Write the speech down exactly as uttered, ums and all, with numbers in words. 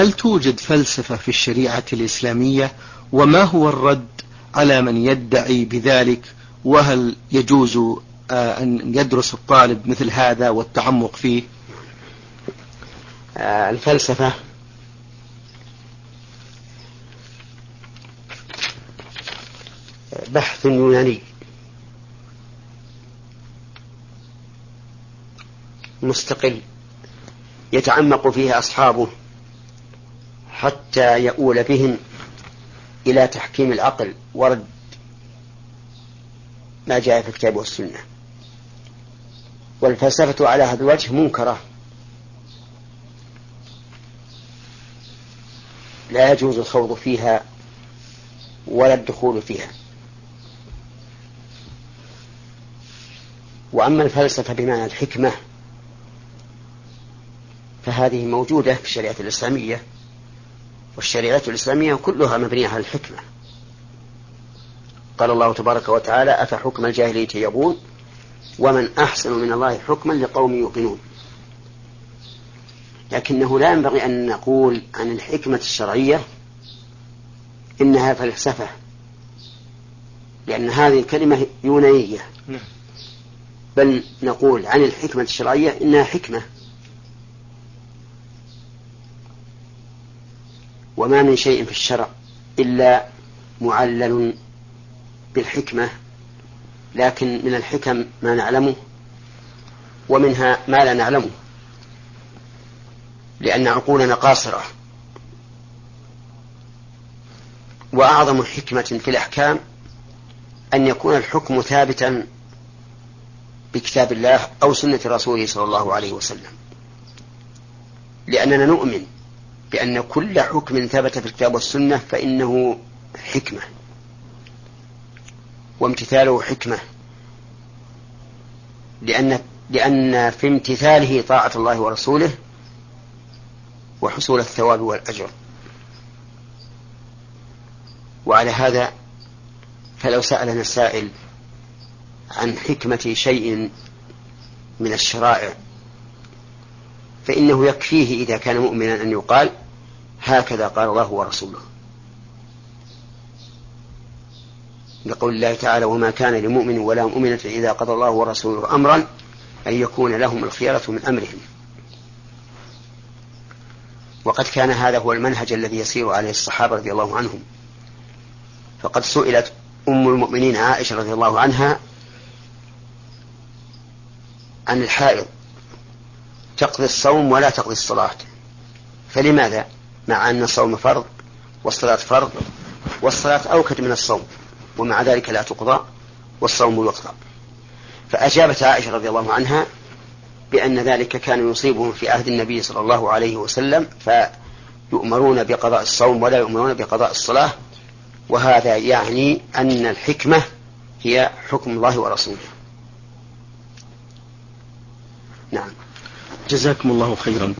هل توجد فلسفة في الشريعة الإسلامية؟ وما هو الرد على من يدعي بذلك؟ وهل يجوز أن يدرس الطالب مثل هذا والتعمق فيه؟ الفلسفة بحث يوناني مستقل يتعمق فيه أصحابه حتى يؤول بهم إلى تحكيم العقل ورد ما جاء في الكتاب والسنة. والفلسفة على هذا الوجه منكرة، لا يجوز الخوض فيها ولا الدخول فيها. وأما الفلسفة بمعنى الحكمة فهذه موجودة في الشريعة الإسلامية، والشريعة الإسلامية كلها مبنية على الحكمة. قال الله تبارك وتعالى: أفحكم الجاهلية يبغون ومن أحسن من الله حكما لقوم يوقنون. لكنه لا ينبغي أن نقول عن الحكمة الشرعية إنها فلسفة، لأن هذه الكلمة يونانية، بل نقول عن الحكمة الشرعية إنها حكمة. وما من شيء في الشرع إلا معلل بالحكمة، لكن من الحكم ما نعلمه ومنها ما لا نعلمه، لأن عقولنا قاصرة. وأعظم حكمة في الأحكام أن يكون الحكم ثابتا بكتاب الله أو سنة رسوله صلى الله عليه وسلم، لأننا نؤمن بأن كل حكم ثبت في الكتاب والسنة فإنه حكمة وامتثاله حكمة، لأن, لأن في امتثاله طاعة الله ورسوله وحصول الثواب والأجر. وعلى هذا فلو سألنا السائل عن حكمة شيء من الشرائع فإنه يكفيه إذا كان مؤمنا أن يقال: هكذا قال الله ورسوله، لقول الله تعالى: وما كان لمؤمن ولا مؤمنة إذا قضى الله ورسوله أمرا أن يكون لهم الخيرة من أمرهم. وقد كان هذا هو المنهج الذي يسير عليه الصحابة رضي الله عنهم. فقد سئلت أم المؤمنين عائشة رضي الله عنها عن الحائض تقضي الصوم ولا تقضي الصلاة، فلماذا؟ مع أن الصوم فرض والصلاة فرض، والصلاة أوكد من الصوم، ومع ذلك لا تقضى والصوم يقضى. فأجابت عائشة رضي الله عنها بأن ذلك كان يصيبهم في عهد النبي صلى الله عليه وسلم، فيؤمرون بقضاء الصوم ولا يؤمرون بقضاء الصلاة، وهذا يعني أن الحكمة هي حكم الله ورسوله. نعم. جزاكم الله خيرا.